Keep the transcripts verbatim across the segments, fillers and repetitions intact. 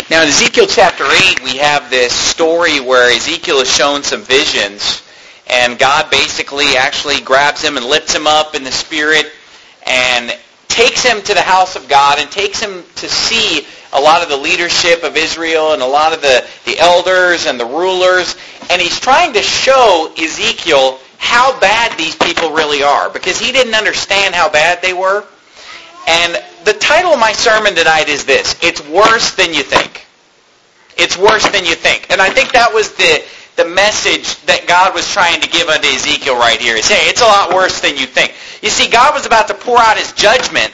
Now in Ezekiel chapter eight, we have this story where Ezekiel is shown some visions, and God basically actually grabs him and lifts him up in the spirit and takes him to the house of God and takes him to see a lot of the leadership of Israel and a lot of the, the elders and the rulers. And he's trying to show Ezekiel how bad these people really are, because he didn't understand how bad they were. And the title of my sermon tonight is this: It's worse than you think. It's worse than you think. And I think that was the, the message that God was trying to give unto Ezekiel right here. Is, hey, it's a lot worse than you think. You see, God was about to pour out his judgment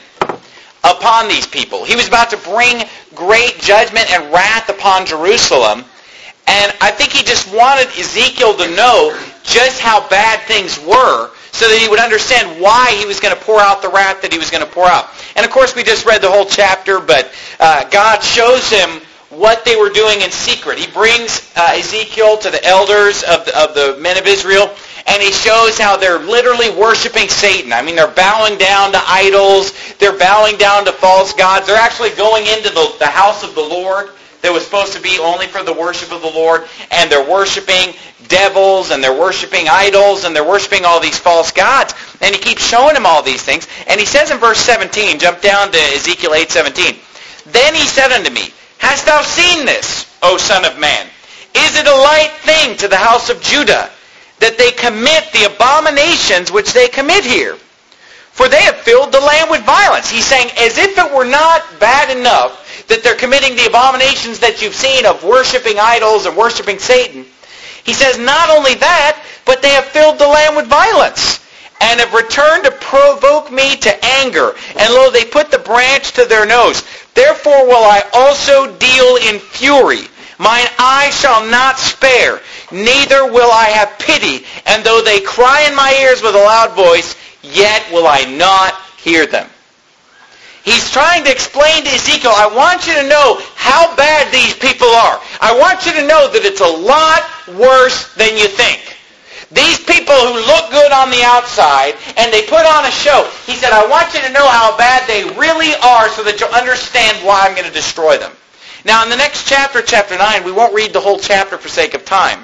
upon these people. He was about to bring great judgment and wrath upon Jerusalem. And I think he just wanted Ezekiel to know just how bad things were, so that he would understand why he was going to pour out the wrath that he was going to pour out. And of course, we just read the whole chapter, but uh, God shows him what they were doing in secret. He brings uh, Ezekiel to the elders of the, of the men of Israel, and he shows how they're literally worshiping Satan. I mean, they're bowing down to idols. They're bowing down to false gods. They're actually going into the, the house of the Lord that was supposed to be only for the worship of the Lord, and they're worshiping devils, and they're worshiping idols, and they're worshiping all these false gods. And he keeps showing them all these things. And he says in verse seventeen, jump down to Ezekiel eight seventeen, "Then he said unto me, Hast thou seen this, O son of man? Is it a light thing to the house of Judah, that they commit the abominations which they commit here? For they have filled the land with violence." He's saying, as if it were not bad enough that they're committing the abominations that you've seen of worshiping idols and worshiping Satan. He says, not only that, but they have filled the land with violence, and have returned to provoke me to anger. And lo, they put the branch to their nose. Therefore will I also deal in fury. Mine eye shall not spare, neither will I have pity. And though they cry in my ears with a loud voice, yet will I not hear them. He's trying to explain to Ezekiel, I want you to know how bad these people are. I want you to know that it's a lot worse than you think. These people who look good on the outside, and they put on a show, he said, I want you to know how bad they really are so that you'll understand why I'm going to destroy them. Now, in the next chapter, chapter nine, we won't read the whole chapter for sake of time.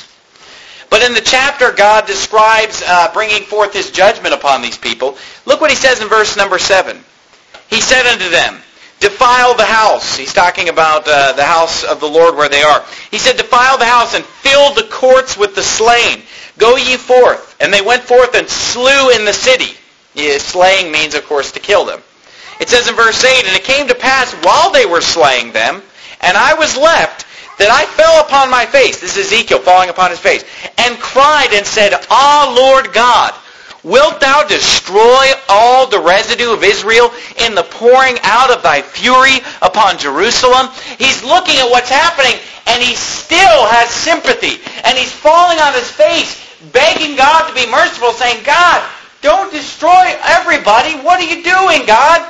But in the chapter, God describes uh, bringing forth his judgment upon these people. Look what he says in verse number seven. He said unto them, defile the house. He's talking about uh, the house of the Lord where they are. He said, defile the house and fill the courts with the slain. Go ye forth. And they went forth and slew in the city. Yeah, slaying means, of course, to kill them. It says in verse eight, and it came to pass while they were slaying them, and I was left, that I fell upon my face. This is Ezekiel falling upon his face. And cried and said, Ah, Lord God, wilt thou destroy all the residue of Israel in the pouring out of thy fury upon Jerusalem? He's looking at what's happening, and he still has sympathy. And he's falling on his face, begging God to be merciful, saying, God, don't destroy everybody. What are you doing, God?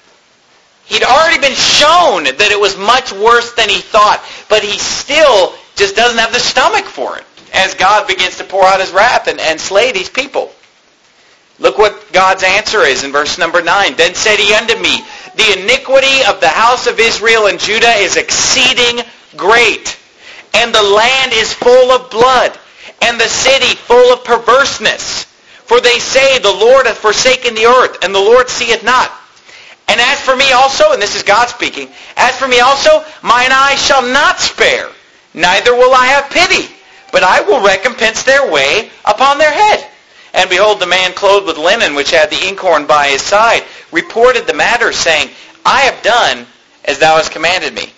He'd already been shown that it was much worse than he thought, but he still just doesn't have the stomach for it as God begins to pour out his wrath and, and slay these people. Look what God's answer is in verse number nine. Then said he unto me, the iniquity of the house of Israel and Judah is exceeding great, and the land is full of blood, and the city full of perverseness. For they say, the Lord hath forsaken the earth, and the Lord seeth not. And as for me also, and this is God speaking, as for me also, mine eye shall not spare, neither will I have pity, but I will recompense their way upon their head. And behold, the man clothed with linen, which had the inkhorn by his side, reported the matter, saying, I have done as thou hast commanded me.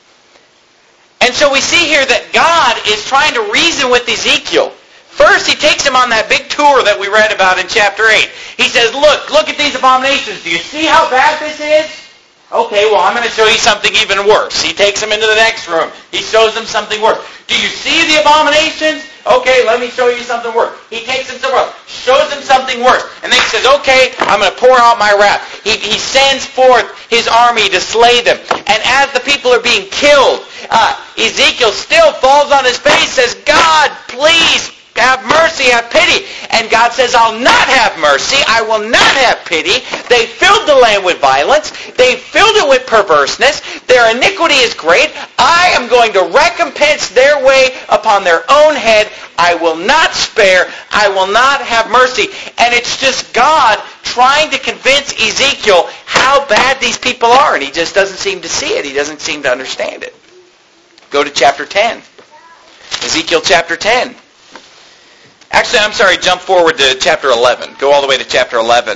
And so we see here that God is trying to reason with Ezekiel. First, he takes him on that big tour that we read about in chapter eight. He says, look, look at these abominations. Do you see how bad this is? Okay, well, I'm going to show you something even worse. He takes him into the next room. He shows them something worse. Do you see the abominations? Okay, let me show you something worse. He takes him somewhere else, shows him something worse. And then he says, okay, I'm going to pour out my wrath. He, he sends forth his army to slay them. And as the people are being killed, uh, Ezekiel still falls on his face, says, God, please, have mercy, have pity. And God says, I'll not have mercy. I will not have pity. pity. They filled the land with violence. They filled it with perverseness. Their iniquity is great. I am going to recompense their way upon their own head. I will not spare. I will not have mercy. And it's just God trying to convince Ezekiel how bad these people are. And he just doesn't seem to see it. He doesn't seem to understand it. Go to chapter ten. Ezekiel chapter ten. Actually, I'm sorry, jump forward to chapter eleven. Go all the way to chapter eleven.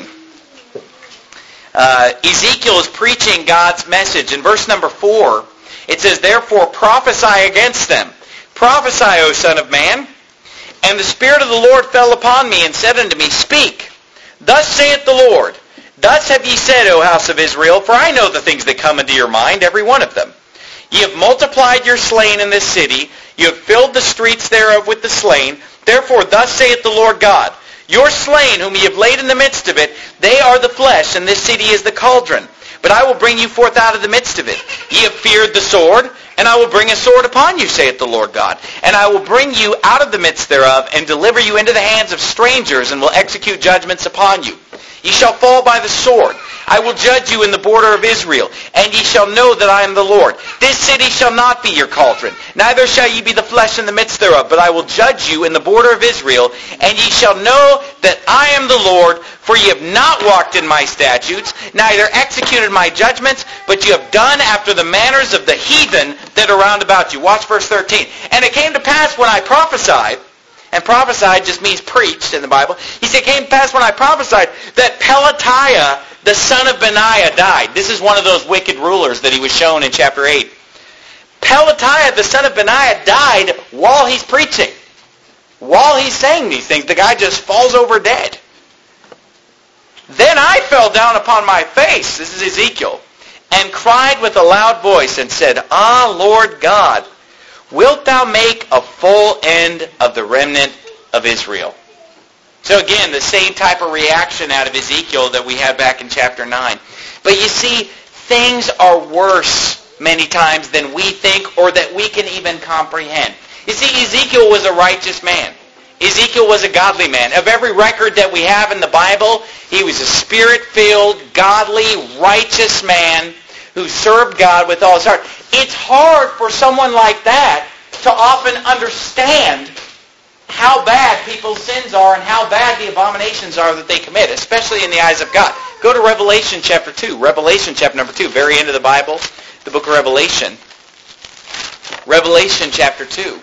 Uh, Ezekiel is preaching God's message. In verse number four, it says, "Therefore prophesy against them. Prophesy, O son of man. And the Spirit of the Lord fell upon me and said unto me, Speak. Thus saith the Lord, Thus have ye said, O house of Israel, for I know the things that come into your mind, every one of them. Ye have multiplied your slain in this city. You have filled the streets thereof with the slain. Therefore thus saith the Lord God, Your slain, whom ye have laid in the midst of it, they are the flesh, and this city is the cauldron. But I will bring you forth out of the midst of it. Ye have feared the sword, and I will bring a sword upon you, saith the Lord God. And I will bring you out of the midst thereof, and deliver you into the hands of strangers, and will execute judgments upon you. Ye shall fall by the sword. I will judge you in the border of Israel, and ye shall know that I am the Lord. This city shall not be your cauldron, neither shall ye be the flesh in the midst thereof, but I will judge you in the border of Israel, and ye shall know that I am the Lord, for ye have not walked in my statutes, neither executed my judgments, but ye have done after the manners of the heathen that are round about you." Watch verse thirteen. "And it came to pass when I prophesied," and prophesied just means preached in the Bible. He said, it came to pass when I prophesied that Pelatiah, the son of Benaiah, died. This is one of those wicked rulers that he was shown in chapter eight. Pelatiah, the son of Benaiah, died while he's preaching. While he's saying these things, the guy just falls over dead. "Then I fell down upon my face," this is Ezekiel, "and cried with a loud voice and said, Ah, Lord God, wilt thou make a full end of the remnant of Israel?" So again, the same type of reaction out of Ezekiel that we had back in chapter nine. But you see, things are worse many times than we think or that we can even comprehend. You see, Ezekiel was a righteous man. Ezekiel was a godly man. Of every record that we have in the Bible, he was a spirit-filled, godly, righteous man who served God with all his heart. It's hard for someone like that to often understand how bad people's sins are and how bad the abominations are that they commit, especially in the eyes of God. Go to Revelation chapter two. Revelation chapter number two, very end of the Bible, the book of Revelation. Revelation chapter two.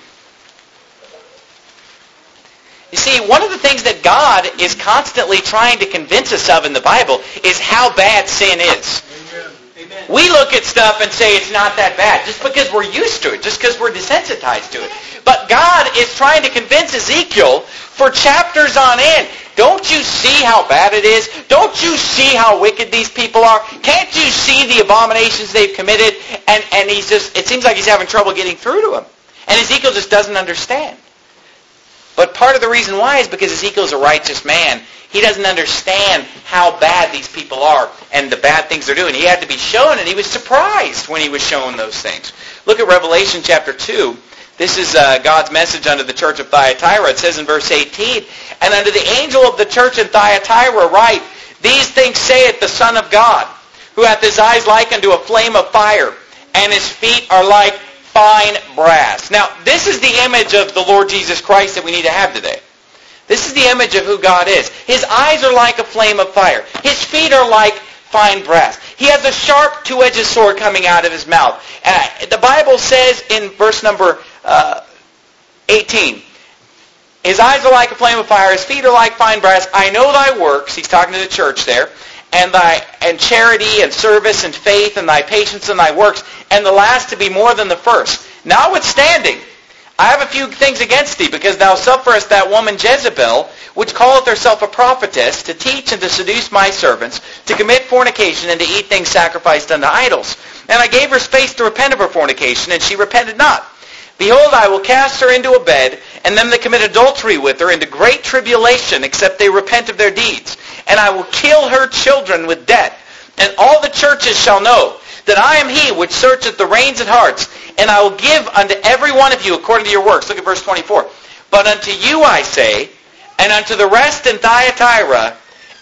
You see, one of the things that God is constantly trying to convince us of in the Bible is how bad sin is. Amen. We look at stuff and say it's not that bad just because we're used to it, just because we're desensitized to it. But God is trying to convince Ezekiel for chapters on end. Don't you see how bad it is? Don't you see how wicked these people are? Can't you see the abominations they've committed? And, and he's just, it seems like he's having trouble getting through to him. And Ezekiel just doesn't understand. But part of the reason why is because Ezekiel's a righteous man. He doesn't understand how bad these people are and the bad things they're doing. He had to be shown, and he was surprised when he was shown those things. Look at Revelation chapter two. This is uh, God's message unto the church of Thyatira. It says in verse eighteen, "And unto the angel of the church in Thyatira write, These things saith the Son of God, who hath his eyes like unto a flame of fire, and his feet are like fine brass." Now, this is the image of the Lord Jesus Christ that we need to have today. This is the image of who God is. His eyes are like a flame of fire. His feet are like fine brass. He has a sharp two-edged sword coming out of his mouth. Uh, the Bible says in verse number uh, eighteen, "His eyes are like a flame of fire. His feet are like fine brass. I know thy works," he's talking to the church there, "and thy and charity and service and faith and thy patience and thy works, and the last to be more than the first. Notwithstanding, I have a few things against thee, because thou sufferest that woman Jezebel, which calleth herself a prophetess, to teach and to seduce my servants, to commit fornication, and to eat things sacrificed unto idols. And I gave her space to repent of her fornication, and she repented not. Behold, I will cast her into a bed, and them that commit adultery with her into great tribulation, except they repent of their deeds. And I will kill her children with death. And all the churches shall know that I am he which searcheth the reins and hearts, and I will give unto every one of you according to your works." Look at verse twenty-four. "But unto you I say, and unto the rest in Thyatira,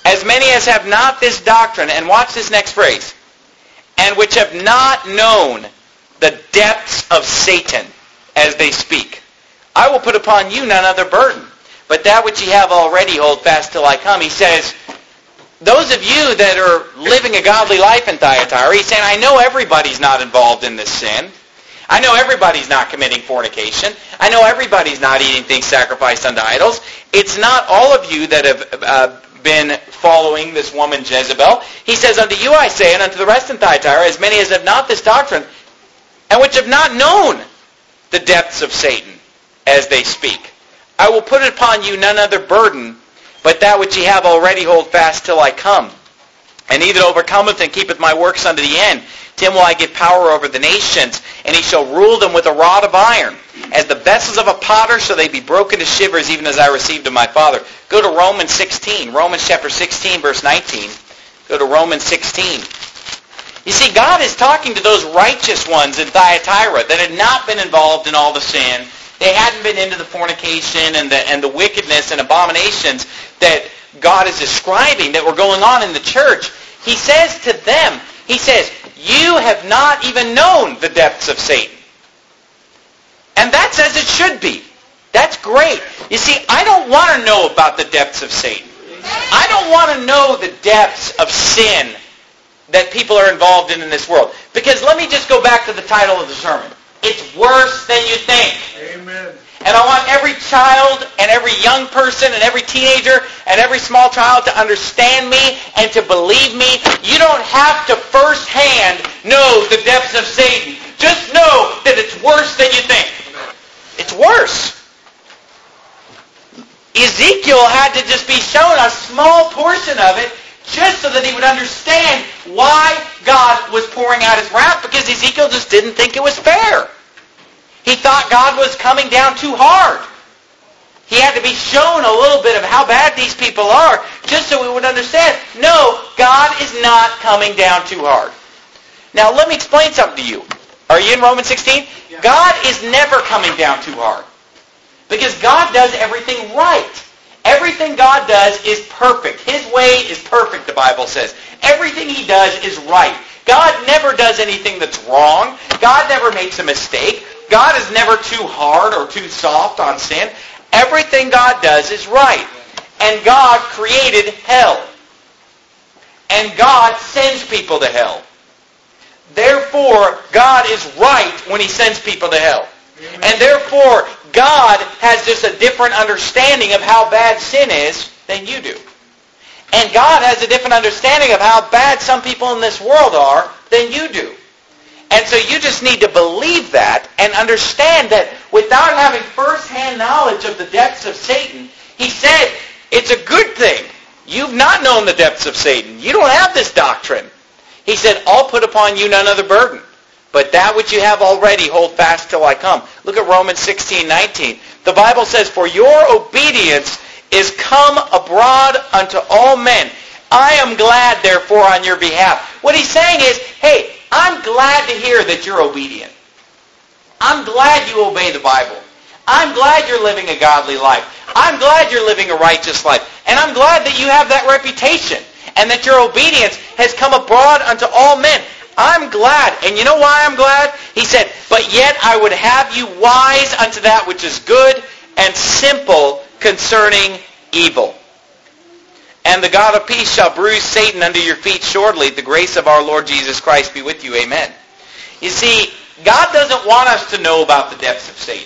as many as have not this doctrine, and watch this next phrase, and which have not known the depths of Satan as they speak. I will put upon you none other burden, but that which ye have already hold fast till I come. He says, those of you that are living a godly life in Thyatira, he's saying, I know everybody's not involved in this sin. I know everybody's not committing fornication. I know everybody's not eating things sacrificed unto idols. It's not all of you that have uh, been following this woman Jezebel. He says, unto you I say, and unto the rest in Thyatira, as many as have not this doctrine, and which have not known the depths of Satan as they speak. I will put upon you none other burden, but that which ye have already hold fast till I come. And he that overcometh and keepeth my works unto the end, to him will I give power over the nations, and he shall rule them with a rod of iron. As the vessels of a potter shall they be broken to shivers, even as I received of my Father. Go to Romans sixteen. Romans chapter sixteen, verse nineteen. Go to Romans sixteen. You see, God is talking to those righteous ones in Thyatira that had not been involved in all the sin. They hadn't been into the fornication and the, and the wickedness and abominations that God is describing that were going on in the church. He says to them, he says, you have not even known the depths of Satan. And that's as it should be. That's great. You see, I don't want to know about the depths of Satan. I don't want to know the depths of sin that people are involved in in this world. Because let me just go back to the title of the sermon. It's worse than you think. Amen. And I want every child and every young person and every teenager and every small child to understand me and to believe me. You don't have to firsthand know the depths of Satan. Just know that it's worse than you think. It's worse. Ezekiel had to just be shown a small portion of it just so that he would understand why God was pouring out his wrath, because Ezekiel just didn't think it was fair. He thought God was coming down too hard. He had to be shown a little bit of how bad these people are just so we would understand, no, God is not coming down too hard. Now, let me explain something to you. Are you in Romans sixteen? Yeah. God is never coming down too hard because God does everything right. Everything God does is perfect. His way is perfect, the Bible says. Everything he does is right. God never does anything that's wrong. God never makes a mistake. God is never too hard or too soft on sin. Everything God does is right. And God created hell. And God sends people to hell. Therefore, God is right when he sends people to hell. Amen. And therefore, God has just a different understanding of how bad sin is than you do. And God has a different understanding of how bad some people in this world are than you do. And so you just need to believe that and understand that without having first-hand knowledge of the depths of Satan, he said, it's a good thing. You've not known the depths of Satan. You don't have this doctrine. He said, I'll put upon you none other burden, but that which you have already hold fast till I come. Look at Romans sixteen nineteen. The Bible says, for your obedience is come abroad unto all men. I am glad, therefore, on your behalf. What he's saying is, hey, I'm glad to hear that you're obedient. I'm glad you obey the Bible. I'm glad you're living a godly life. I'm glad you're living a righteous life. And I'm glad that you have that reputation and that your obedience has come abroad unto all men. I'm glad. And you know why I'm glad? He said, but yet I would have you wise unto that which is good and simple concerning evil. And the God of peace shall bruise Satan under your feet shortly. The grace of our Lord Jesus Christ be with you. Amen. You see, God doesn't want us to know about the depths of Satan.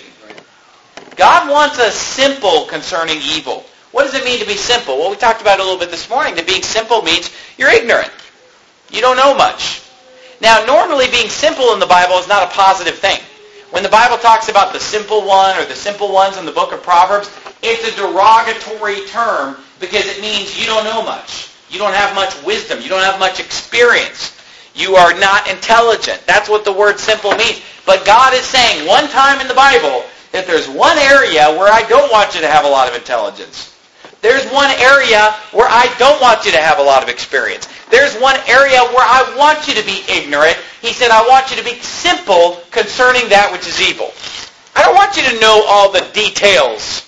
God wants us simple concerning evil. What does it mean to be simple? Well, we talked about it a little bit this morning. That being simple means you're ignorant. You don't know much. Now, normally being simple in the Bible is not a positive thing. When the Bible talks about the simple one or the simple ones in the book of Proverbs, it's a derogatory term because it means you don't know much. You don't have much wisdom. You don't have much experience. You are not intelligent. That's what the word simple means. But God is saying one time in the Bible that there's one area where I don't want you to have a lot of intelligence. There's one area where I don't want you to have a lot of experience. There's one area where I want you to be ignorant. He said, I want you to be simple concerning that which is evil. I don't want you to know all the details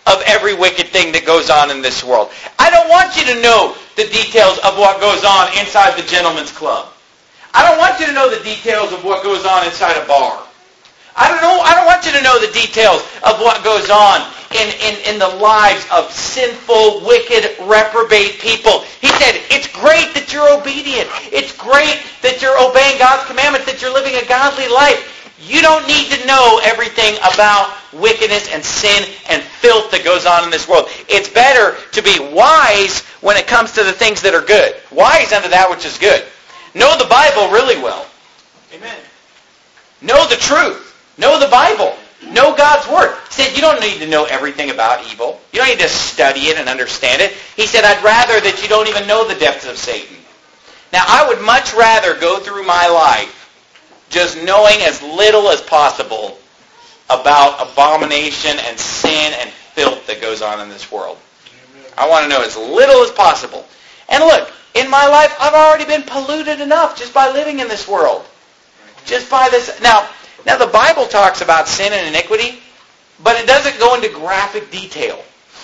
of every wicked thing that goes on in this world. I don't want you to know the details of what goes on inside the gentleman's club. I don't want you to know the details of what goes on inside a bar. I don't know. I don't want you to know the details of what goes on in, in, in the lives of sinful, wicked, reprobate people. He said, it's great that you're obedient. It's great that you're obeying God's commandments, that you're living a godly life. You don't need to know everything about wickedness and sin and filth that goes on in this world. It's better to be wise when it comes to the things that are good. Wise unto that which is good. Know the Bible really well. Amen. Know the truth. Know the Bible. Know God's Word. He said you don't need to know everything about evil. You don't need to study it and understand it. He said, I'd rather that you don't even know the depths of Satan. Now, I would much rather go through my life just knowing as little as possible about abomination and sin and filth that goes on in this world. I want to know as little as possible. And look, in my life, I've already been polluted enough just by living in this world. Just by this. Now, now the Bible talks about sin and iniquity, but it doesn't go into graphic detail.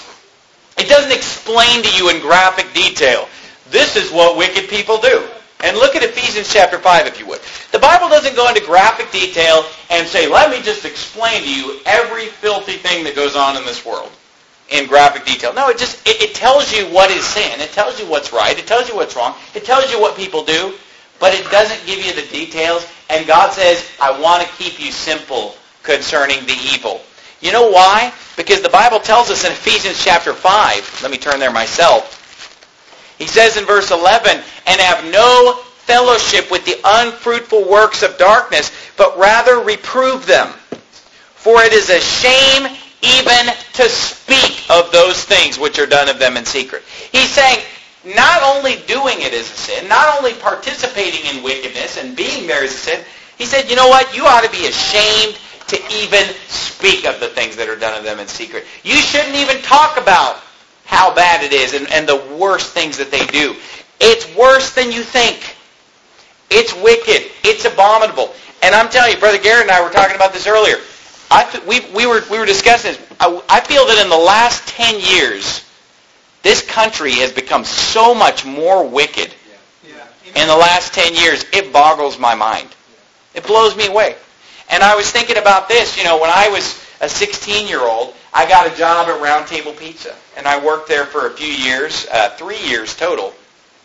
It doesn't explain to you in graphic detail, this is what wicked people do. And look at Ephesians chapter five, if you would. The Bible doesn't go into graphic detail and say, let me just explain to you every filthy thing that goes on in this world in graphic detail. No, it just it, it tells you what is sin. It tells you what's right. It tells you what's wrong. It tells you what people do. But it doesn't give you the details. And God says, I want to keep you simple concerning the evil. You know why? Because the Bible tells us in Ephesians chapter five, let me turn there myself. He says in verse eleven, and have no fellowship with the unfruitful works of darkness, but rather reprove them. For it is a shame even to speak of those things which are done of them in secret. He's saying, not only doing it is a sin, not only participating in wickedness and being there is a sin, he said, you know what? You ought to be ashamed to even speak of the things that are done of them in secret. You shouldn't even talk about how bad it is and, and the worst things that they do. It's worse than you think. It's wicked. It's abominable. And I'm telling you, Brother Garrett and I were talking about this earlier. I, we, we, were, we were discussing this. I, I feel that in the last ten years, this country has become so much more wicked. Yeah. Yeah. In the last ten years, it boggles my mind. It blows me away. And I was thinking about this, you know, when I was a sixteen-year-old, I got a job at Round Table Pizza. And I worked there for a few years, uh, three years total.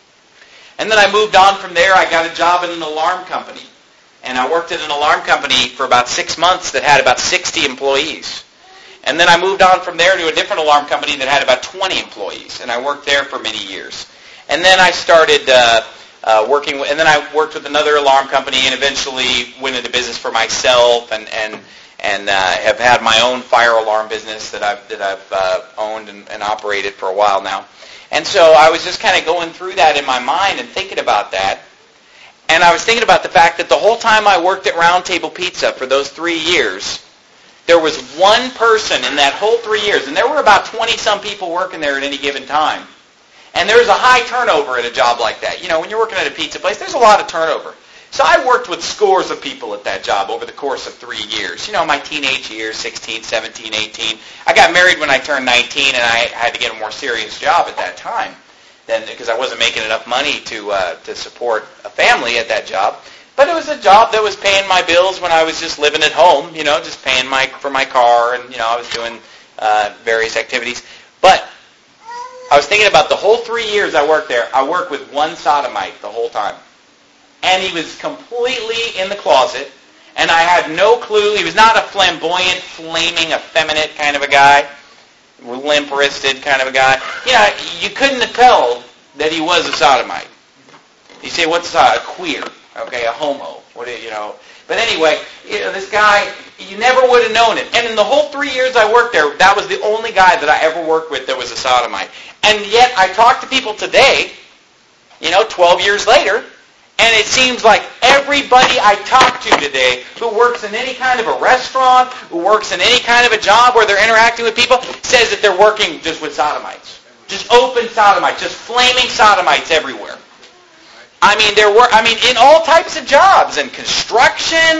And then I moved on from there. I got a job in an alarm company. And I worked at an alarm company for about six months that had about sixty employees. And then I moved on from there to a different alarm company that had about twenty employees. And I worked there for many years. And then I started uh, uh, working with, and then I worked with another alarm company and eventually went into business for myself and, and and uh, have had my own fire alarm business that I've that I've uh, owned and, and operated for a while now. And so I was just kind of going through that in my mind and thinking about that. And I was thinking about the fact that the whole time I worked at Round Table Pizza for those three years, there was one person in that whole three years, and there were about twenty-some people working there at any given time. And there's a high turnover at a job like that. You know, when you're working at a pizza place, there's a lot of turnover. So I worked with scores of people at that job over the course of three years. You know, my teenage years, sixteen, seventeen, eighteen. I got married when I turned nineteen, and I had to get a more serious job at that time, then because I wasn't making enough money to uh, to support a family at that job. But it was a job that was paying my bills when I was just living at home, you know, just paying my for my car, and, you know, I was doing uh, various activities. But I was thinking about the whole three years I worked there. I worked with one sodomite the whole time. And he was completely in the closet, and I had no clue. He was not a flamboyant, flaming, effeminate kind of a guy, limp-wristed kind of a guy. You know, you couldn't tell that he was a sodomite. You say, what's a, a queer? Okay, a homo. What do you, you know? But anyway, you know, this guy, you never would have known it. And in the whole three years I worked there, that was the only guy that I ever worked with that was a sodomite. And yet I talk to people today, you know, twelve years later, and it seems like everybody I talk to today who works in any kind of a restaurant, who works in any kind of a job where they're interacting with people, says that they're working just with sodomites. Just open sodomites, just flaming sodomites everywhere. I mean, there were. I mean, in all types of jobs, in construction,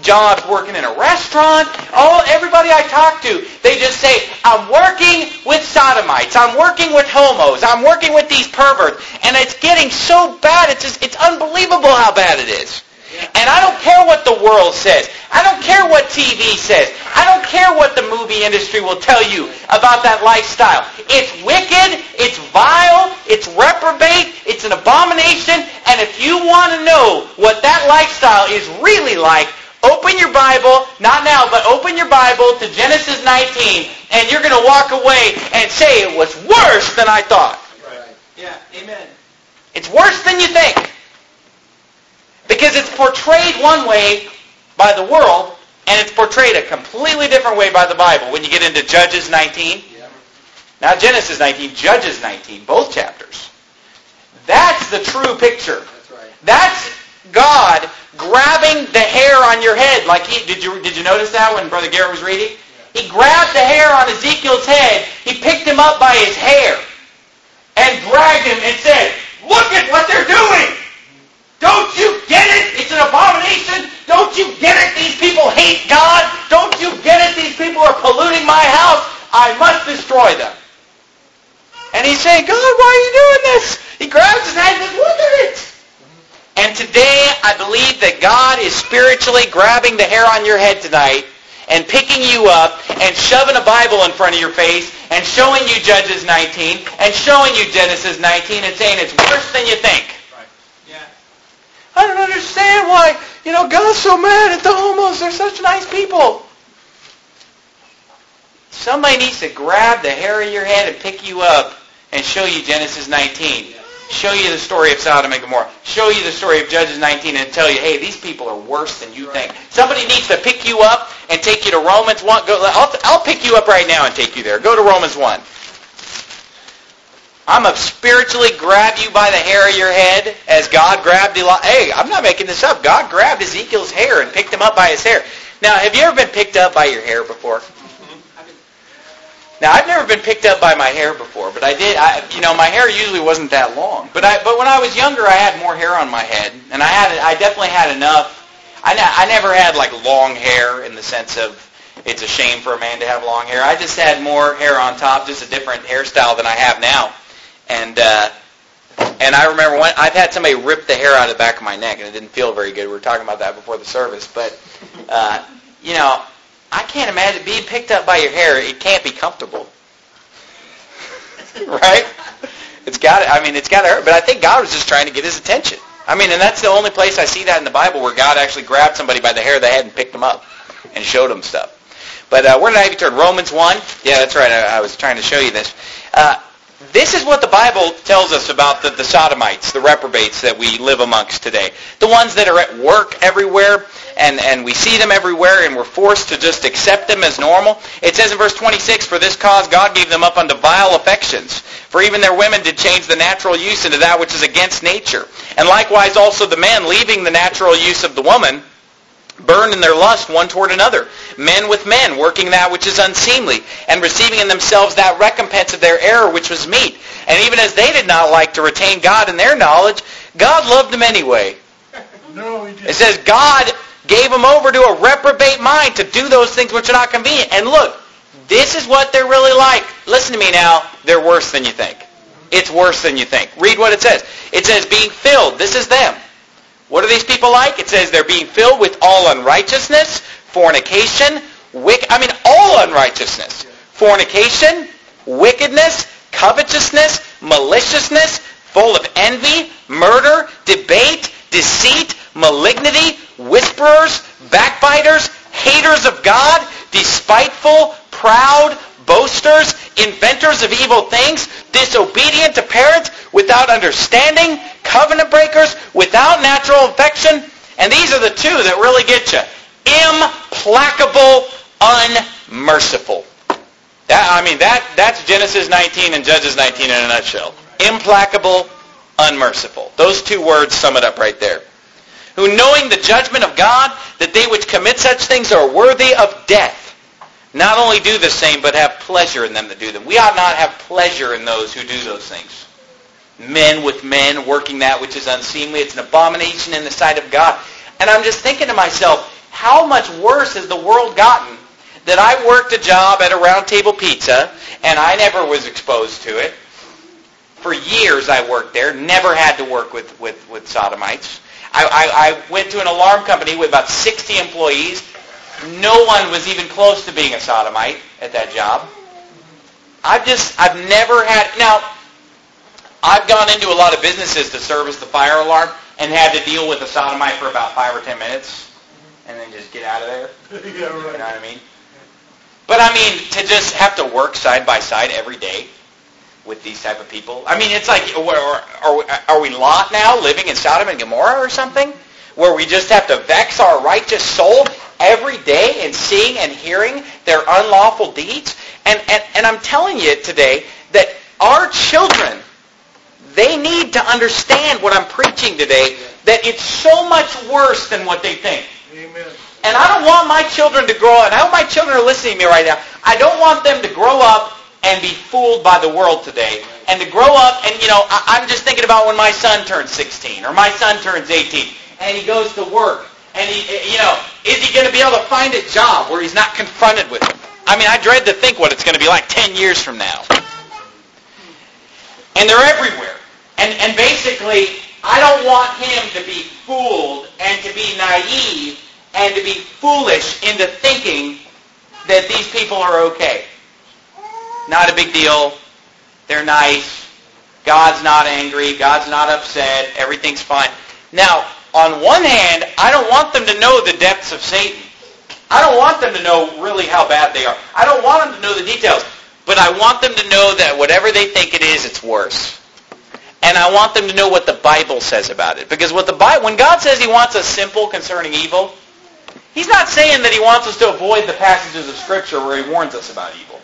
jobs working in a restaurant. All everybody I talk to, they just say, I'm working with sodomites. I'm working with homos. I'm working with these perverts. And it's getting so bad. It's just, it's unbelievable how bad it is. And I don't care what the world says. I don't care what T V says. I don't care what the movie industry will tell you about that lifestyle. It's wicked, it's vile, it's reprobate, it's an abomination, and if you want to know what that lifestyle is really like, open your Bible, not now, but open your Bible to Genesis nineteen, and you're going to walk away and say it was worse than I thought. Right. Yeah, amen. It's worse than you think. Because it's portrayed one way by the world, and it's portrayed a completely different way by the Bible. When you get into Judges nineteen, yeah. Not Genesis nineteen, Judges nineteen, both chapters. That's the true picture. That's right. That's God grabbing the hair on your head. Like he did you did you notice that when Brother Garrett was reading? Yeah. He grabbed the hair on Ezekiel's head. He picked him up by his hair and dragged him and said, "Look at what they're doing! Don't you get it? It's an abomination. Don't you get it? These people hate God. Don't you get it? These people are polluting my house. I must destroy them." And he's saying, "God, why are you doing this?" He grabs his head and says, "Look at it." And today, I believe that God is spiritually grabbing the hair on your head tonight and picking you up and shoving a Bible in front of your face and showing you Judges nineteen and showing you Genesis nineteen and saying it's worse than you think. I don't understand why, you know, God's so mad at the homos. They're such nice people. Somebody needs to grab the hair of your head and pick you up and show you Genesis nineteen. Show you the story of Sodom and Gomorrah. Show you the story of Judges nineteen and tell you, hey, these people are worse than you think. Somebody needs to pick you up and take you to Romans one. Go, I'll, I'll pick you up right now and take you there. Go to Romans one. I'm going to spiritually grab you by the hair of your head as God grabbed Eli. Hey, I'm not making this up. God grabbed Ezekiel's hair and picked him up by his hair. Now, have you ever been picked up by your hair before? Now, I've never been picked up by my hair before, but I did. I, you know, my hair usually wasn't that long. But I, but when I was younger, I had more hair on my head, and I had, I definitely had enough. I, I never had like long hair in the sense of it's a shame for a man to have long hair. I just had more hair on top, just a different hairstyle than I have now. And uh, and I remember when I've had somebody rip the hair out of the back of my neck, and it didn't feel very good. We were talking about that before the service. But, uh, you know, I can't imagine being picked up by your hair. It can't be comfortable. Right? It's got to, I mean, it's got to hurt. But I think God was just trying to get his attention. I mean, and that's the only place I see that in the Bible where God actually grabbed somebody by the hair of the head and picked them up and showed them stuff. But uh, where did I have you turn? Romans one? Yeah, that's right. I, I was trying to show you this. Uh, This is what the Bible tells us about the, the sodomites, the reprobates that we live amongst today. The ones that are at work everywhere, and, and we see them everywhere, and we're forced to just accept them as normal. It says in verse twenty-six, "For this cause God gave them up unto vile affections. For even their women did change the natural use into that which is against nature. And likewise also the men, leaving the natural use of the woman, burned in their lust one toward another, men with men, working that which is unseemly, and receiving in themselves that recompense of their error which was meet. And even as they did not like to retain God in their knowledge, God loved them anyway." No, he didn't. It says God gave them over to a reprobate mind to do those things which are not convenient. And look, this is what they're really like. Listen to me now. They're worse than you think. It's worse than you think. Read what it says. It says being filled. This is them. What are these people like? It says they're being filled with all unrighteousness, fornication, wick. I mean, all unrighteousness, fornication, wickedness, covetousness, maliciousness, full of envy, murder, debate, deceit, malignity, whisperers, backbiters, haters of God, despiteful, proud, boasters, inventors of evil things, disobedient to parents, without understanding, covenant breakers, without natural affection. And these are the two that really get you. Implacable, unmerciful. That, I mean, that that's Genesis nineteen and Judges nineteen in a nutshell. Implacable, unmerciful. Those two words sum it up right there. Who, knowing the judgment of God, that they which commit such things are worthy of death, not only do the same, but have pleasure in them that do them. We ought not have pleasure in those who do those things. Men with men, working that which is unseemly. It's an abomination in the sight of God. And I'm just thinking to myself, how much worse has the world gotten that I worked a job at a Round Table Pizza, and I never was exposed to it. For years I worked there, never had to work with, with, with sodomites. I, I, I went to an alarm company with about sixty employees. No one was even close to being a sodomite at that job. I've just, I've never had, now, I've gone into a lot of businesses to service the fire alarm and had to deal with a sodomite for about five or ten minutes and then just get out of there. Yeah, right. You know what I mean? But I mean, to just have to work side by side every day with these type of people. I mean, it's like, are, are, are we Lot now, living in Sodom and Gomorrah or something? Where we just have to vex our righteous soul every day in seeing and hearing their unlawful deeds? And, and, and I'm telling you today that our children, they need to understand what I'm preaching today, that it's so much worse than what they think. Amen. And I don't want my children to grow up, and I hope my children are listening to me right now, I don't want them to grow up and be fooled by the world today. And to grow up, and you know, I, I'm just thinking about when my son turns sixteen, or my son turns eighteen, and he goes to work, and he, you know, is he going to be able to find a job where he's not confronted with it? I mean, I dread to think what it's going to be like ten years from now. And they're everywhere. And, and basically, I don't want him to be fooled and to be naive and to be foolish into thinking that these people are okay. Not a big deal. They're nice. God's not angry. God's not upset. Everything's fine. Now, on one hand, I don't want them to know the depths of Satan. I don't want them to know really how bad they are. I don't want them to know the details. But I want them to know that whatever they think it is, it's worse. And I want them to know what the Bible says about it. Because what the Bible, when God says He wants us simple concerning evil, He's not saying that He wants us to avoid the passages of Scripture where He warns us about evil.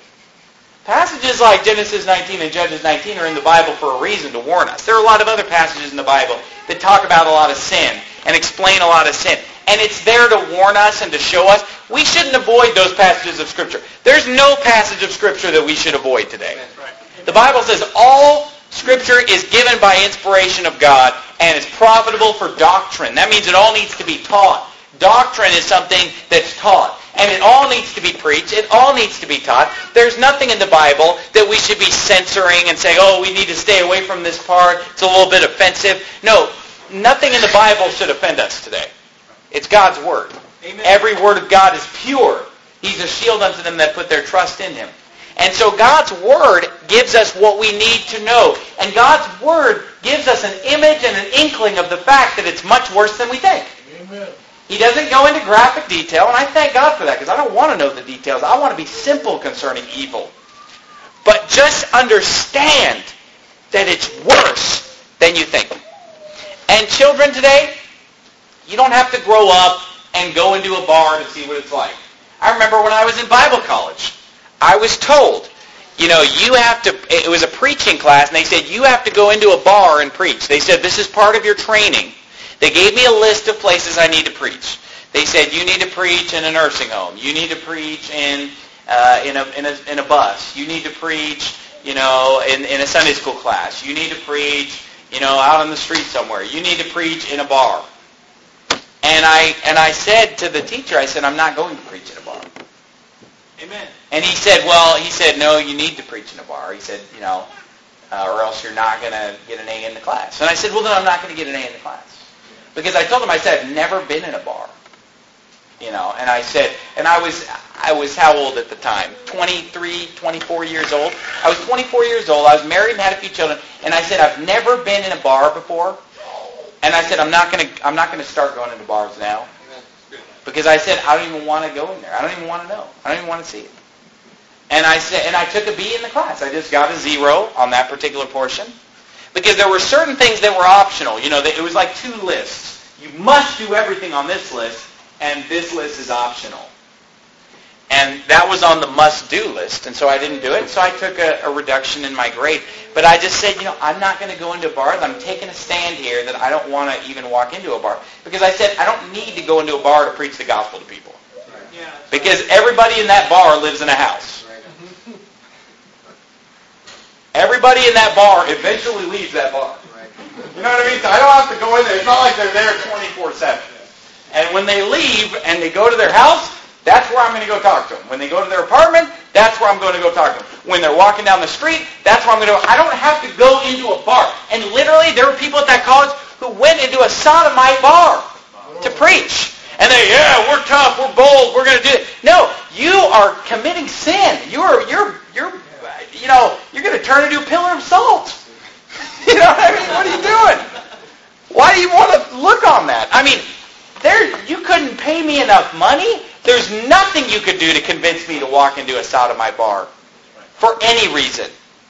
Passages like Genesis nineteen and Judges nineteen are in the Bible for a reason, to warn us. There are a lot of other passages in the Bible that talk about a lot of sin and explain a lot of sin. And it's there to warn us and to show us. We shouldn't avoid those passages of Scripture. There's no passage of Scripture that we should avoid today. That's right. The Bible says all Scripture is given by inspiration of God and is profitable for doctrine. That means it all needs to be taught. Doctrine is something that's taught. And it all needs to be preached. It all needs to be taught. There's nothing in the Bible that we should be censoring and saying, oh, we need to stay away from this part. It's a little bit offensive. No, nothing in the Bible should offend us today. It's God's Word. Amen. Every word of God is pure. He's a shield unto them that put their trust in Him. And so God's Word gives us what we need to know. And God's Word gives us an image and an inkling of the fact that it's much worse than we think. Amen. He doesn't go into graphic detail, and I thank God for that, because I don't want to know the details. I want to be simple concerning evil. But just understand that it's worse than you think. And children today, you don't have to grow up and go into a bar to see what it's like. I remember when I was in Bible college, I was told, you know, you have to, it was a preaching class, and they said, you have to go into a bar and preach. They said, this is part of your training. They gave me a list of places I need to preach. They said, you need to preach in a nursing home. You need to preach in uh, in, a, in, a, in a bus. You need to preach, you know, in, in a Sunday school class. You need to preach, you know, out on the street somewhere. You need to preach in a bar. And I and I said to the teacher, I said, I'm not going to preach in a bar. Amen. And he said, well, he said, no, you need to preach in a bar. He said, you know, uh, or else you're not going to get an A in the class. And I said, well, then I'm not going to get an A in the class. Because I told him, I said, I've never been in a bar. You know, and I said, and I was, I was how old at the time? twenty-three, twenty-four years old. I was twenty-four years old. I was married and had a few children. And I said, I've never been in a bar before. And I said, I'm not going to, I'm not going to start going into bars now. Because I said, I don't even want to go in there. I don't even want to know. I don't even want to see it. And I said, and I took a B in the class. I just got a zero on that particular portion. Because there were certain things that were optional. You know, it was like two lists. You must do everything on this list, and this list is optional. And that was on the must-do list, and so I didn't do it. So I took a, a reduction in my grade. But I just said, you know, I'm not going to go into bars. I'm taking a stand here that I don't want to even walk into a bar. Because I said, I don't need to go into a bar to preach the gospel to people. Yeah, because everybody in that bar lives in a house. Everybody in that bar eventually leaves that bar. You know what I mean? So I don't have to go in there. It's not like they're there twenty-four seven. And when they leave and they go to their house, that's where I'm going to go talk to them. When they go to their apartment, that's where I'm going to go talk to them. When they're walking down the street, that's where I'm going to go. I don't have to go into a bar. And literally, there were people at that college who went into a sodomite bar to preach. And they, yeah, we're tough, we're bold, we're going to do it. No, you are committing sin. You're, you're, you're, you know, you're going to turn into a pillar of salt. You know what I mean? What are you doing? Why do you want to look on that? I mean, there, you couldn't pay me enough money. There's nothing you could do to convince me to walk into a sodomite bar for any reason.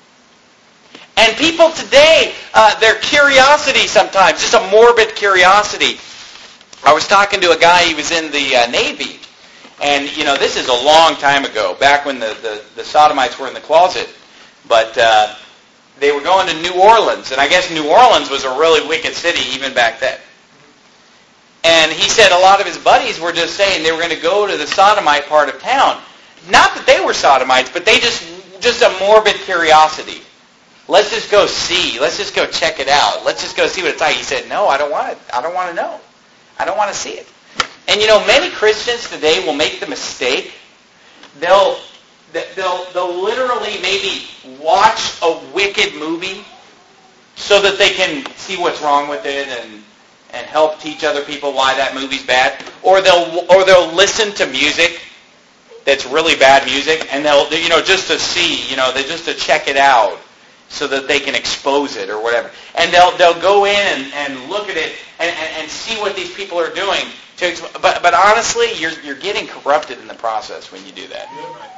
And people today, uh, their curiosity sometimes, just a morbid curiosity. I was talking to a guy, he was in the uh, Navy, and, you know, this is a long time ago, back when the, the, the sodomites were in the closet, but uh, they were going to New Orleans, and I guess New Orleans was a really wicked city even back then. And he said a lot of his buddies were just saying they were going to go to the sodomite part of town. Not that they were sodomites, but they just, just a morbid curiosity. Let's just go see. Let's just go check it out. Let's just go see what it's like. He said, no, I don't want to, I don't want to know. I don't want to see it. And you know, many Christians today will make the mistake. They'll, they'll, they'll literally maybe watch a wicked movie so that they can see what's wrong with it and, and help teach other people why that movie's bad. Or they'll, or they'll listen to music that's really bad music, and they'll, you know, just to see, you know, they just to check it out, so that they can expose it or whatever. And they'll they'll go in and, and look at it and, and, and see what these people are doing. To exp- but but honestly, you're you're getting corrupted in the process when you do that.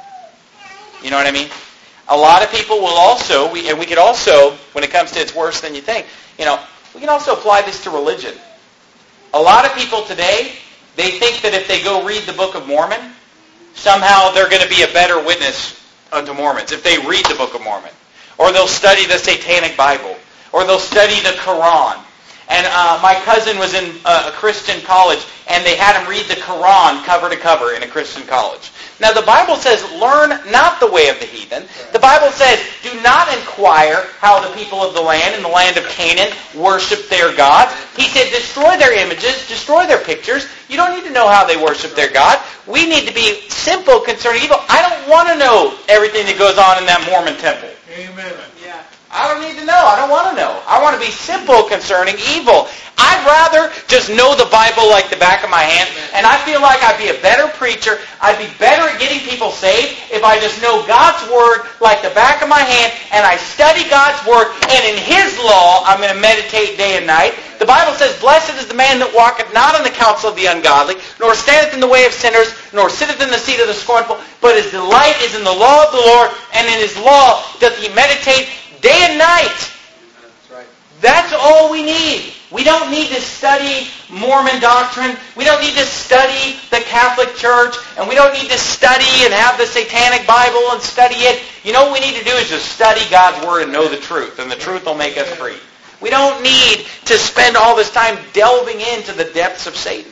You know what I mean? A lot of people will also, we, and we could also, when it comes to it's worse than you think, you know, we can also apply this to religion. A lot of people today, they think that if they go read the Book of Mormon, somehow they're going to be a better witness unto Mormons if they read the Book of Mormon. Or they'll study the Satanic Bible. Or they'll study the Quran. And uh, my cousin was in uh, a Christian college, and they had him read the Quran cover to cover in a Christian college. Now the Bible says, learn not the way of the heathen. The Bible says, do not inquire how the people of the land in the land of Canaan worship their gods. He said, destroy their images, destroy their pictures. You don't need to know how they worship their God. We need to be simple concerning evil. I don't want to know everything that goes on in that Mormon temple. Amen. Yeah. I don't need to know. I don't want to know. I want to be simple concerning evil. I'd rather just know the Bible like the back of my hand, and I feel like I'd be a better preacher. I'd be better at getting people saved if I just know God's Word like the back of my hand, and I study God's Word, and in His law I'm going to meditate day and night. The Bible says, blessed is the man that walketh not in the counsel of the ungodly, nor standeth in the way of sinners, nor sitteth in the seat of the scornful, but his delight is in the law of the Lord, and in His law doth he meditate day and night. That's right. That's all we need. We don't need to study Mormon doctrine. We don't need to study the Catholic Church. And we don't need to study and have the Satanic Bible and study it. You know what we need to do is just study God's Word and know the truth. And the truth will make us free. We don't need to spend all this time delving into the depths of Satan.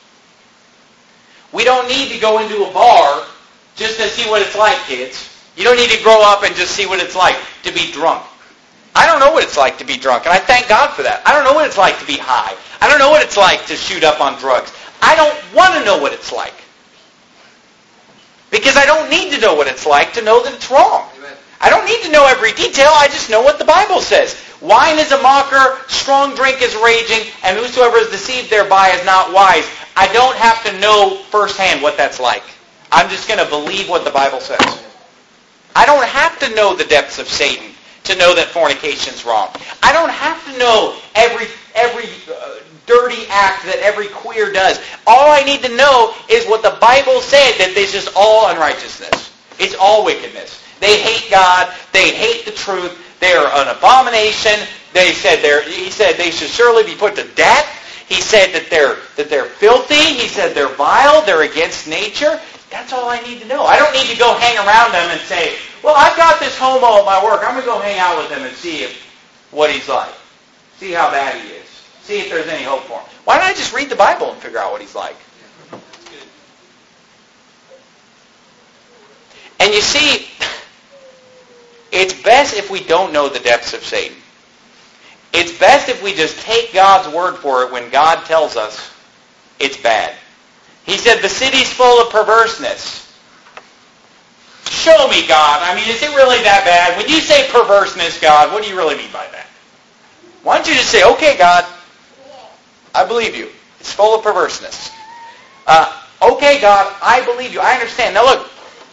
We don't need to go into a bar just to see what it's like, kids. You don't need to grow up and just see what it's like to be drunk. I don't know what it's like to be drunk, and I thank God for that. I don't know what it's like to be high. I don't know what it's like to shoot up on drugs. I don't want to know what it's like. Because I don't need to know what it's like to know that it's wrong. Amen. I don't need to know every detail. I just know what the Bible says. Wine is a mocker, strong drink is raging, and whosoever is deceived thereby is not wise. I don't have to know firsthand what that's like. I'm just going to believe what the Bible says. I don't have to know the depths of Satan to know that fornication's wrong. I don't have to know every every uh, dirty act that every queer does. All I need to know is what the Bible said, that this is all unrighteousness. It's all wickedness. They hate God. They hate the truth. They are an abomination. They said they're, he said they should surely be put to death. He said that they're that they're filthy. He said they're vile. They're against nature. That's all I need to know. I don't need to go hang around them and say, well, I've got this homo at my work. I'm going to go hang out with him and see if, what he's like. See how bad he is. See if there's any hope for him. Why don't I just read the Bible and figure out what he's like? And you see, it's best if we don't know the depths of Satan. It's best if we just take God's word for it when God tells us it's bad. He said, the city's full of perverseness. Show me, God. I mean, is it really that bad? When you say perverseness, God, what do you really mean by that? Why don't you just say, okay, God, I believe you. It's full of perverseness. Uh, okay, God, I believe you. I understand. Now look,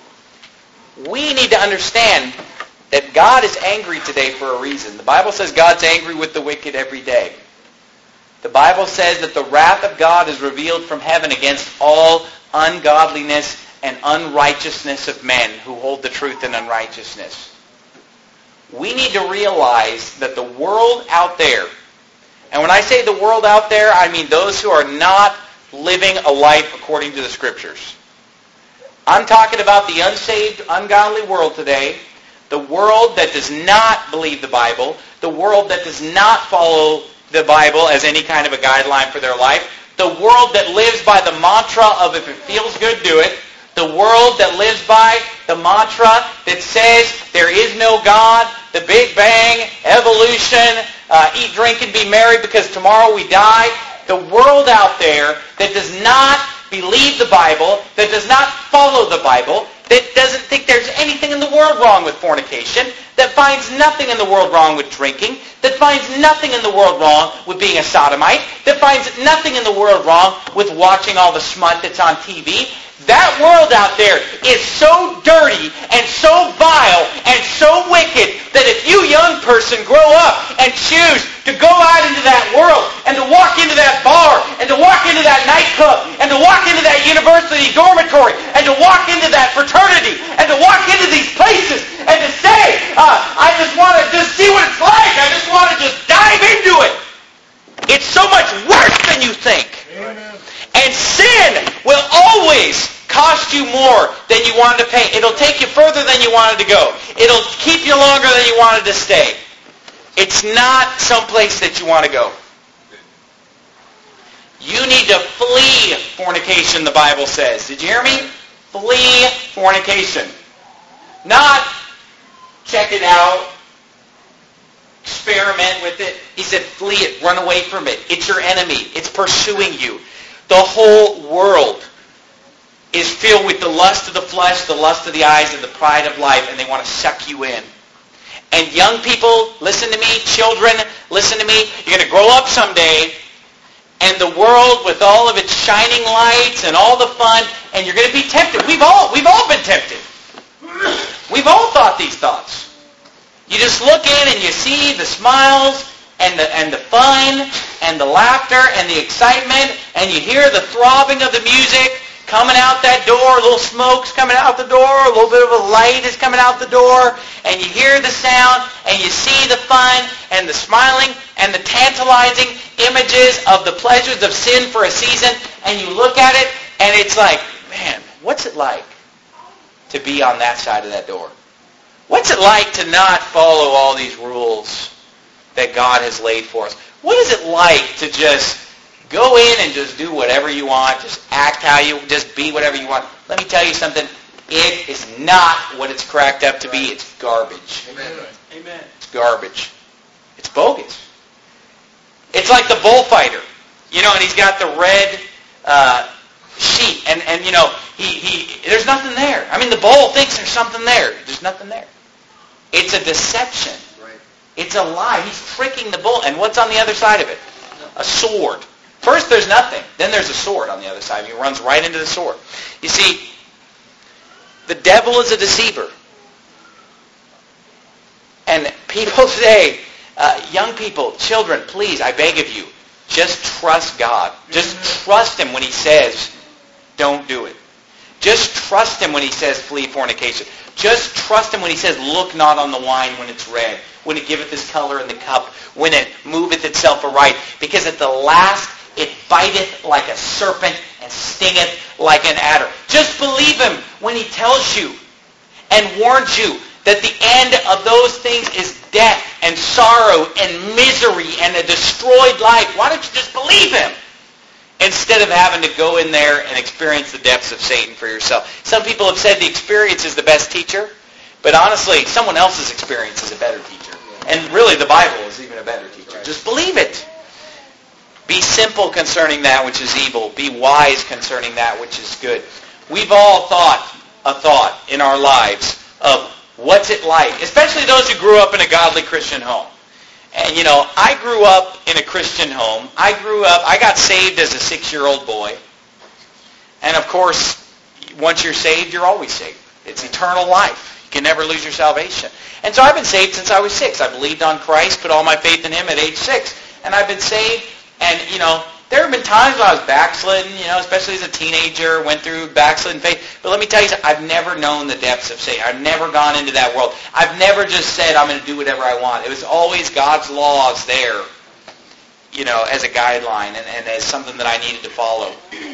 we need to understand that God is angry today for a reason. The Bible says God's angry with the wicked every day. The Bible says that the wrath of God is revealed from heaven against all ungodliness and unrighteousness of men who hold the truth in unrighteousness. We need to realize that the world out there, and when I say the world out there, I mean those who are not living a life according to the Scriptures. I'm talking about the unsaved, ungodly world today, the world that does not believe the Bible, the world that does not follow the Bible as any kind of a guideline for their life, the world that lives by the mantra of if it feels good, do it, the world that lives by the mantra that says there is no God, the Big Bang, evolution, uh, eat, drink, and be merry because tomorrow we die. The world out there that does not believe the Bible, that does not follow the Bible, that doesn't think there's anything in the world wrong with fornication, that finds nothing in the world wrong with drinking, that finds nothing in the world wrong with being a sodomite, that finds nothing in the world wrong with watching all the smut that's on T V. That world out there is so dirty and so vile and so wicked that if you young person grow up and choose to go out into that world and to walk into that bar and to walk into that nightclub and to walk into that university dormitory and to walk into that fraternity and to walk into these places and to say, uh, I just want to just see what it's like. I just want to just dive into it. It's so much worse than you think. Amen. And sin will always cost you more than you wanted to pay. It'll take you further than you wanted to go. It'll keep you longer than you wanted to stay. It's not someplace that you want to go. You need to flee fornication, the Bible says. Did you hear me? Flee fornication. Not check it out, experiment with it. He said flee it, run away from it. It's your enemy. It's pursuing you. The whole world is filled with the lust of the flesh, the lust of the eyes, and the pride of life, and they want to suck you in. And young people, listen to me. Children, listen to me. You're going to grow up someday, and the world with all of its shining lights and all the fun, and you're going to be tempted. We've all, we've all been tempted. We've all thought these thoughts. You just look in and you see the smiles and the and the fun and the laughter and the excitement, and you hear the throbbing of the music coming out that door, a little smoke's coming out the door, a little bit of a light is coming out the door, and you hear the sound, and you see the fun, and the smiling, and the tantalizing images of the pleasures of sin for a season, and you look at it, and it's like, man, what's it like to be on that side of that door? What's it like to not follow all these rules that God has laid for us? What is it like to just go in and just do whatever you want, just act how you, just be whatever you want? Let me tell you something. It is not what it's cracked up to be. It's garbage. Amen. Amen. It's garbage. It's bogus. It's like the bullfighter, you know, and he's got the red uh, sheet, and, and you know, he, he there's nothing there. I mean, the bull thinks there's something there. There's nothing there. It's a deception. Right. It's a lie. He's tricking the bull. And what's on the other side of it? A sword. First there's nothing. Then there's a sword on the other side. He runs right into the sword. You see, the devil is a deceiver. And people today, uh, young people, children, please, I beg of you, just trust God. Just trust Him when He says, don't do it. Just trust Him when He says, flee fornication. Just trust Him when He says, look not on the wine when it's red, when it giveth His color in the cup, when it moveth itself aright. Because at the last it biteth like a serpent and stingeth like an adder. Just believe Him when He tells you and warns you that the end of those things is death and sorrow and misery and a destroyed life. Why don't you just believe Him? Instead of having to go in there and experience the depths of Satan for yourself. Some people have said the experience is the best teacher, but honestly, someone else's experience is a better teacher. And really, the Bible is even a better teacher. Just believe it. Be simple concerning that which is evil. Be wise concerning that which is good. We've all thought a thought in our lives of what's it like, especially those who grew up in a godly Christian home. And, you know, I grew up in a Christian home. I grew up, I got saved as a six-year-old boy. And, of course, once you're saved, you're always saved. It's eternal life. You can never lose your salvation. And so I've been saved since I was six. I believed on Christ, put all my faith in Him at age six. And I've been saved. And, you know, there have been times when I was backslidden, you know, especially as a teenager, went through backslidden faith. But let me tell you something, I've never known the depths of Satan. I've never gone into that world. I've never just said, I'm going to do whatever I want. It was always God's laws there, you know, as a guideline and, and as something that I needed to follow.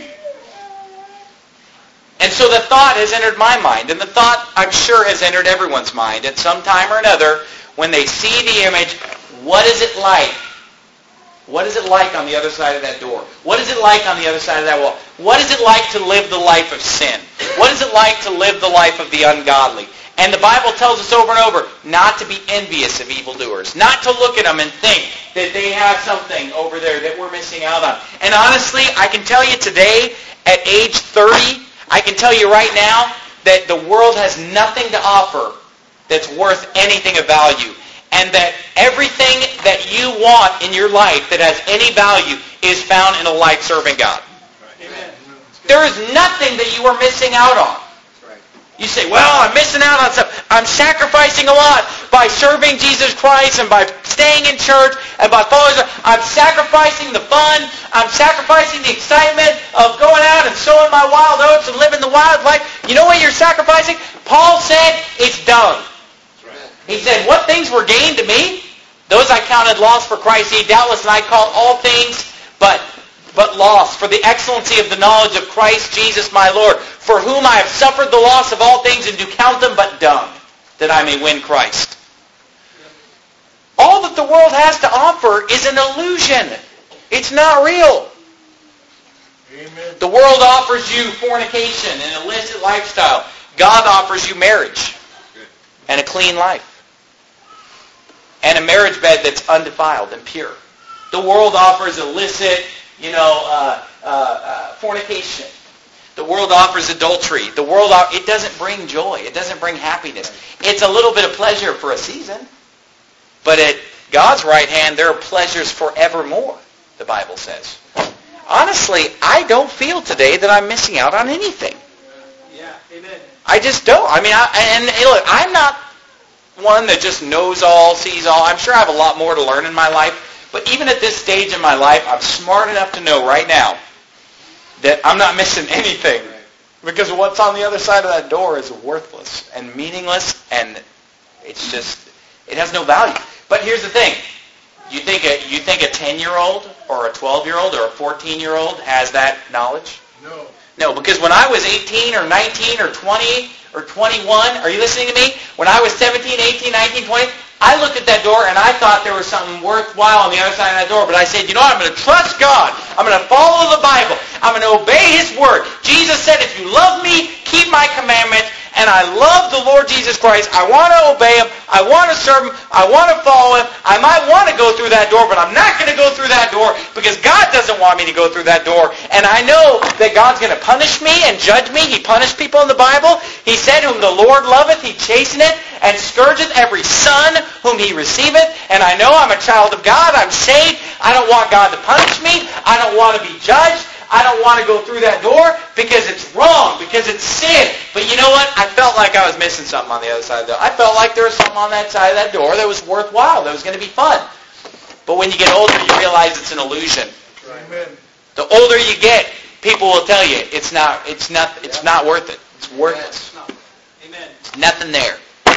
And so the thought has entered my mind, and the thought, I'm sure, has entered everyone's mind at some time or another when they see the image, what is it like? What is it like on the other side of that door? What is it like on the other side of that wall? What is it like to live the life of sin? What is it like to live the life of the ungodly? And the Bible tells us over and over not to be envious of evildoers, not to look at them and think that they have something over there that we're missing out on. And honestly, I can tell you today, at age thirty, I can tell you right now that the world has nothing to offer that's worth anything of value. And that everything that you want in your life that has any value is found in a life serving God. Amen. There is nothing that you are missing out on. You say, well, I'm missing out on stuff. I'm sacrificing a lot by serving Jesus Christ and by staying in church and by following. I'm sacrificing the fun. I'm sacrificing the excitement of going out and sowing my wild oats and living the wild life. You know what you're sacrificing? Paul said it's dung. He said, what things were gained to me? Those I counted loss for Christ. Ye doubtless, and I call all things but but loss for the excellency of the knowledge of Christ Jesus my Lord, for whom I have suffered the loss of all things, and do count them but dung, that I may win Christ. All that the world has to offer is an illusion. It's not real. Amen. The world offers you fornication and an illicit lifestyle. God offers you marriage and a clean life. And a marriage bed that's undefiled and pure. The world offers illicit, you know, uh, uh, uh, fornication. The world offers adultery. The world, it doesn't bring joy. It doesn't bring happiness. It's a little bit of pleasure for a season. But at God's right hand, there are pleasures forevermore, the Bible says. Honestly, I don't feel today that I'm missing out on anything. Yeah, amen. I just don't. I mean, I, and, and look, I'm not one that just knows all, sees all. I'm sure I have a lot more to learn in my life. But even at this stage in my life, I'm smart enough to know right now that I'm not missing anything. Because what's on the other side of that door is worthless and meaningless, and it's just, it has no value. But here's the thing. You think a, you think a ten-year-old or a twelve-year-old or a fourteen-year-old has that knowledge? No. No, because when I was eighteen or nineteen or twenty or twenty-one, are you listening to me? When I was seventeen, eighteen, nineteen, twenty, I looked at that door and I thought there was something worthwhile on the other side of that door. But I said, you know what? I'm going to trust God. I'm going to follow the Bible. I'm going to obey His Word. Jesus said, if you love me, keep my commandments. And I love the Lord Jesus Christ. I want to obey Him. I want to serve Him. I want to follow Him. I might want to go through that door, but I'm not going to go through that door because God doesn't want me to go through that door. And I know that God's going to punish me and judge me. He punished people in the Bible. He said, whom the Lord loveth, He chasteneth and scourgeth every son whom He receiveth. And I know I'm a child of God. I'm saved. I don't want God to punish me. I don't want to be judged. I don't want to go through that door because it's wrong, because it's sin. But you know what? I felt like I was missing something on the other side of the door. I felt like there was something on that side of that door that was worthwhile, that was going to be fun. But when you get older, you realize it's an illusion. Amen. The older you get, people will tell you it's not, it's not, it's not worth it. It's worthless. Amen. There's nothing there.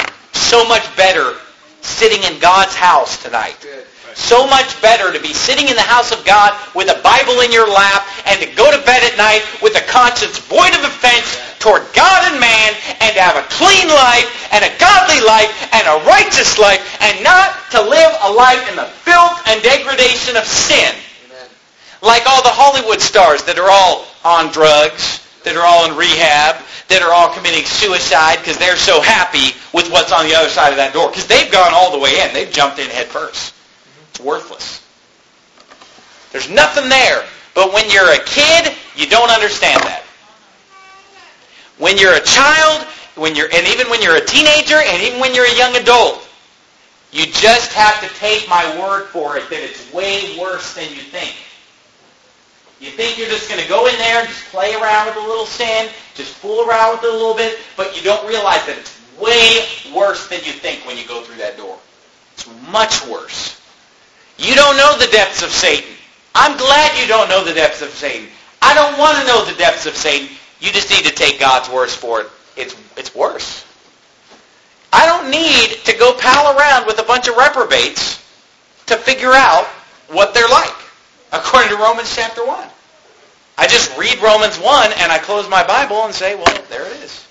So much better sitting in God's house tonight. Good. So much better to be sitting in the house of God with a Bible in your lap and to go to bed at night with a conscience void of offense toward God and man, and to have a clean life and a godly life and a righteous life, and not to live a life in the filth and degradation of sin. Amen. Like all the Hollywood stars that are all on drugs, that are all in rehab, that are all committing suicide because they're so happy with what's on the other side of that door. Because they've gone all the way in. They've jumped in head first. It's worthless. There's nothing there. But when you're a kid, you don't understand that. When you're a child, when you're, and even when you're a teenager, and even when you're a young adult, you just have to take my word for it that it's way worse than you think. You think you're just going to go in there and just play around with a little sin, just fool around with it a little bit, but you don't realize that it's way worse than you think when you go through that door. It's much worse. You don't know the depths of Satan. I'm glad you don't know the depths of Satan. I don't want to know the depths of Satan. You just need to take God's word for it. It's, it's worse. I don't need to go pal around with a bunch of reprobates to figure out what they're like, according to Romans chapter one. I just read Romans one and I close my Bible and say, well, there it is.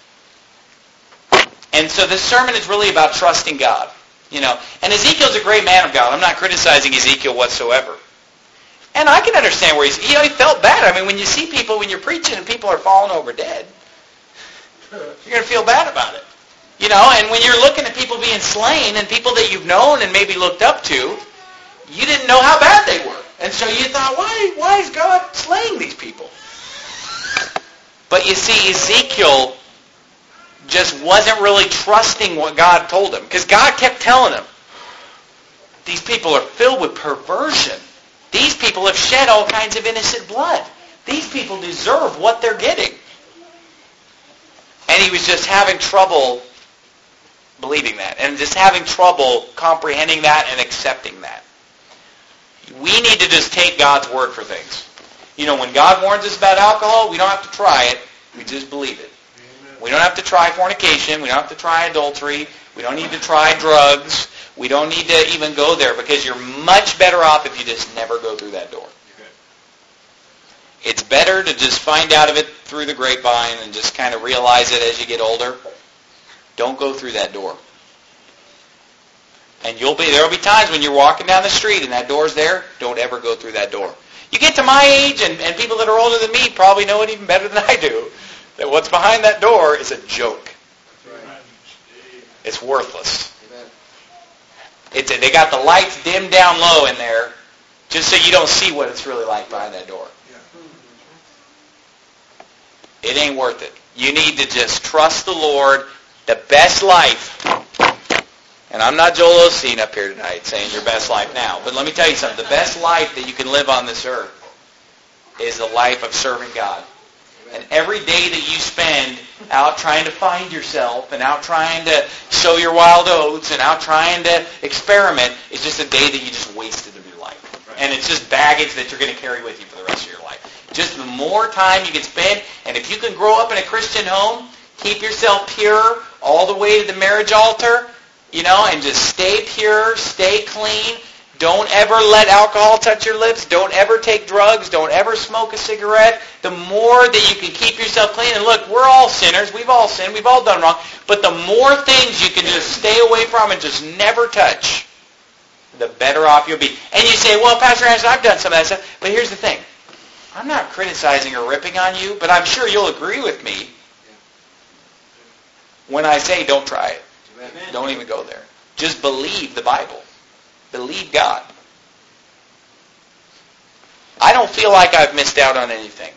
And so this sermon is really about trusting God. You know, and Ezekiel's a great man of God. I'm not criticizing Ezekiel whatsoever. And I can understand where he's, you know, he felt bad. I mean, when you see people, when you're preaching and people are falling over dead, you're going to feel bad about it. You know, and when you're looking at people being slain and people that you've known and maybe looked up to, you didn't know how bad they were. And so you thought, why, why is God slaying these people? But you see, Ezekiel just wasn't really trusting what God told him. Because God kept telling him, these people are filled with perversion. These people have shed all kinds of innocent blood. These people deserve what they're getting. And he was just having trouble believing that. And just having trouble comprehending that and accepting that. We need to just take God's word for things. You know, when God warns us about alcohol, we don't have to try it. We just believe it. Amen. We don't have to try fornication. We don't have to try adultery. We don't need to try drugs. We don't need to even go there because you're much better off if you just never go through that door. Okay. It's better to just find out of it through the grapevine and just kind of realize it as you get older. Don't go through that door. And you'll be there'll be times when you're walking down the street and that door's there. Don't ever go through that door. You get to my age, and, and people that are older than me probably know it even better than I do, that what's behind that door is a joke. Right. It's worthless. It's a, they got the lights dimmed down low in there just so you don't see what it's really like behind that door. It ain't worth it. You need to just trust the Lord. The best life, and I'm not Joel Osteen up here tonight saying your best life now, but let me tell you something. The best life that you can live on this earth is the life of serving God. And every day that you spend out trying to find yourself and out trying to sow your wild oats and out trying to experiment is just a day that you just wasted of your life. And it's just baggage that you're going to carry with you for the rest of your life. Just the more time you can spend, and if you can grow up in a Christian home, keep yourself pure all the way to the marriage altar, you know, and just stay pure, stay clean. Don't ever let alcohol touch your lips. Don't ever take drugs. Don't ever smoke a cigarette. The more that you can keep yourself clean, and look, we're all sinners. We've all sinned. We've all done wrong. But the more things you can just stay away from and just never touch, the better off you'll be. And you say, well, Pastor Anderson, I've done some of that stuff. But here's the thing. I'm not criticizing or ripping on you, but I'm sure you'll agree with me when I say don't try it. Amen. Don't even go there. Just believe the Bible. Believe God. I don't feel like I've missed out on anything.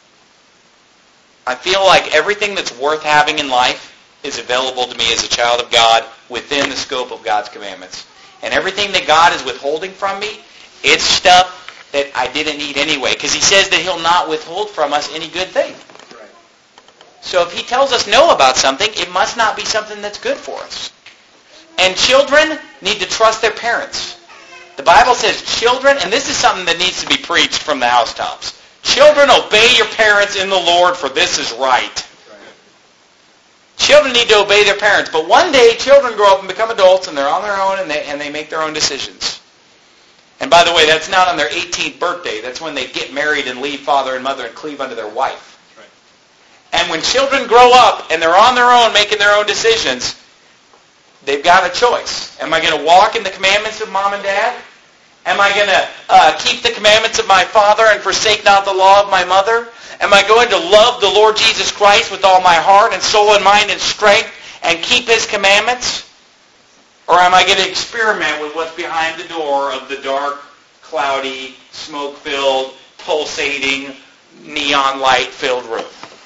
I feel like everything that's worth having in life is available to me as a child of God within the scope of God's commandments. And everything that God is withholding from me, it's stuff that I didn't need anyway. Because he says that he'll not withhold from us any good thing. Right. So if he tells us no about something, it must not be something that's good for us. And children need to trust their parents. The Bible says children, and this is something that needs to be preached from the housetops. Children, obey your parents in the Lord, for this is right. right. Children need to obey their parents. But one day, children grow up and become adults, and they're on their own, and they, and they make their own decisions. And by the way, that's not on their eighteenth birthday. That's when they get married and leave father and mother and cleave unto their wife. Right. And when children grow up, and they're on their own making their own decisions, they've got a choice. Am I going to walk in the commandments of mom and dad? Am I going to uh, keep the commandments of my father and forsake not the law of my mother? Am I going to love the Lord Jesus Christ with all my heart and soul and mind and strength and keep his commandments? Or am I going to experiment with what's behind the door of the dark cloudy, smoke-filled, pulsating, neon light-filled room.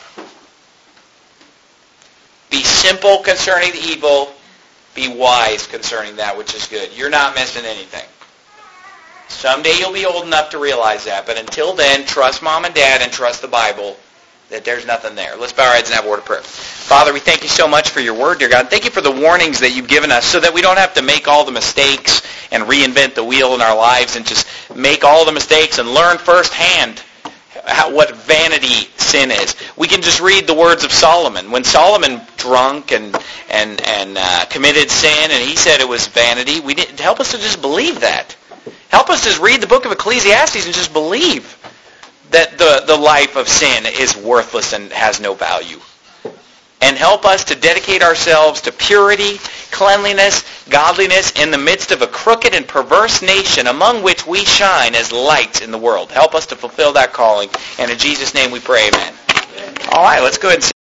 Be simple concerning the evil. Be wise concerning that which is good. You're not missing anything. Someday you'll be old enough to realize that, but until then, trust Mom and Dad and trust the Bible that there's nothing there. Let's bow our heads and have a word of prayer. Father, we thank you so much for your word, dear God. Thank you for the warnings that you've given us so that we don't have to make all the mistakes and reinvent the wheel in our lives and just make all the mistakes and learn firsthand how, what vanity sin is. We can just read the words of Solomon. When Solomon drunk and and and uh, committed sin and he said it was vanity, we didn't help us to just believe that. Help us just read the book of Ecclesiastes and just believe that the, the life of sin is worthless and has no value. And help us to dedicate ourselves to purity, cleanliness, godliness in the midst of a crooked and perverse nation among which we shine as lights in the world. Help us to fulfill that calling. And in Jesus' name we pray, amen. All right, let's go ahead and